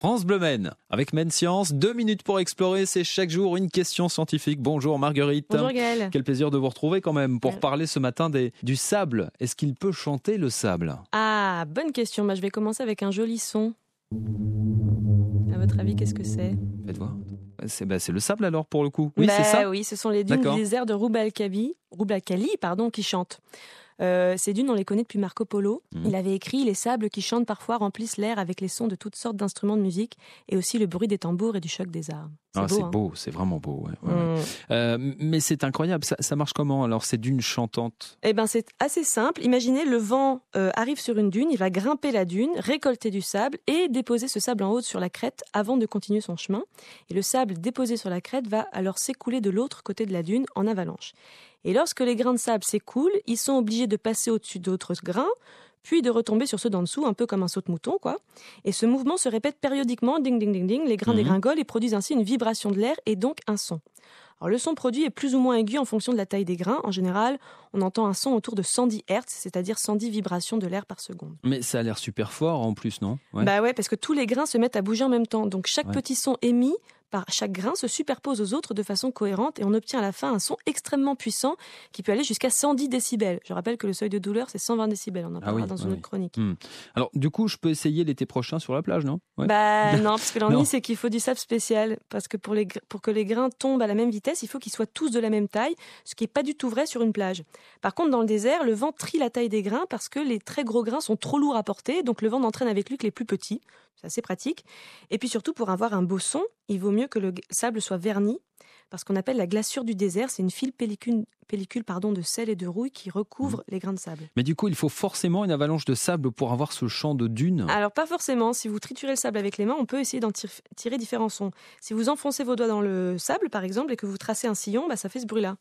France Bleu Maine, avec Maine Science, 2 minutes pour explorer, c'est chaque jour une question scientifique. Bonjour Marguerite. Bonjour Gaël. Quel plaisir de vous retrouver quand même pour parler ce matin du sable. Est-ce qu'il peut chanter le sable ? Ah, bonne question. Je vais commencer avec un joli son. À votre avis, qu'est-ce que c'est ? Faites voir. C'est le sable alors pour le coup. Oui, c'est ça ? Oui, ce sont les dunes du désert de Rubalcali, qui chantent. Ces dunes, on les connaît depuis Marco Polo. Il avait écrit « Les sables qui chantent parfois remplissent l'air avec les sons de toutes sortes d'instruments de musique et aussi le bruit des tambours et du choc des armes. » C'est beau, c'est vraiment beau. Ouais. Mais c'est incroyable, ça marche comment alors ces dunes chantantes ? C'est assez simple. Imaginez, le vent arrive sur une dune, il va grimper la dune, récolter du sable et déposer ce sable en haut sur la crête avant de continuer son chemin. Et le sable déposé sur la crête va alors s'écouler de l'autre côté de la dune en avalanche. Et lorsque les grains de sable s'écoulent, ils sont obligés de passer au-dessus d'autres grains, puis de retomber sur ceux d'en dessous, un peu comme un saute-mouton, quoi. Et ce mouvement se répète périodiquement, ding, ding, ding, ding, les grains dégringolent et produisent ainsi une vibration de l'air et donc un son. Alors, le son produit est plus ou moins aigu en fonction de la taille des grains. En général, on entend un son autour de 110 Hz, c'est-à-dire 110 vibrations de l'air par seconde. Mais ça a l'air super fort en plus, non ? Parce que tous les grains se mettent à bouger en même temps. Donc chaque petit son émis par chaque grain se superpose aux autres de façon cohérente et on obtient à la fin un son extrêmement puissant qui peut aller jusqu'à 110 décibels. Je rappelle que le seuil de douleur, c'est 120 décibels. On en parlera dans une autre chronique. Alors, du coup, je peux essayer l'été prochain sur la plage, non ? Non, parce que l'ennui, c'est qu'il faut du sable spécial. Parce que pour que les grains tombent à la même vitesse, il faut qu'ils soient tous de la même taille, ce qui n'est pas du tout vrai sur une plage. Par contre, dans le désert, le vent trie la taille des grains parce que les très gros grains sont trop lourds à porter, donc le vent n'entraîne avec lui que les plus petits. C'est assez pratique. Et puis surtout, pour avoir un beau son, il vaut mieux que le sable soit verni, parce qu'on appelle la glaçure du désert, c'est une fine pellicule de sel et de rouille qui recouvre les grains de sable. Mais du coup, il faut forcément une avalanche de sable pour avoir ce chant de dune ? Alors pas forcément, si vous triturez le sable avec les mains, on peut essayer d'en tirer différents sons. Si vous enfoncez vos doigts dans le sable, par exemple, et que vous tracez un sillon, ça fait ce bruit-là.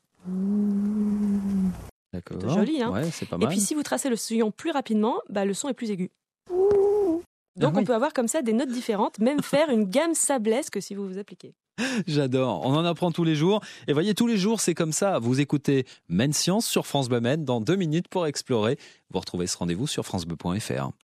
D'accord. C'est joli, hein ? Ouais, c'est pas mal. Et puis si vous tracez le sillon plus rapidement, le son est plus aigu. Donc on peut avoir comme ça des notes différentes, même faire une gamme sablesque si vous vous appliquez. J'adore, on en apprend tous les jours. Et voyez, tous les jours, c'est comme ça. Vous écoutez Maine Science sur France Bleu Maine dans 2 minutes pour explorer. Vous retrouvez ce rendez-vous sur francebleu.fr.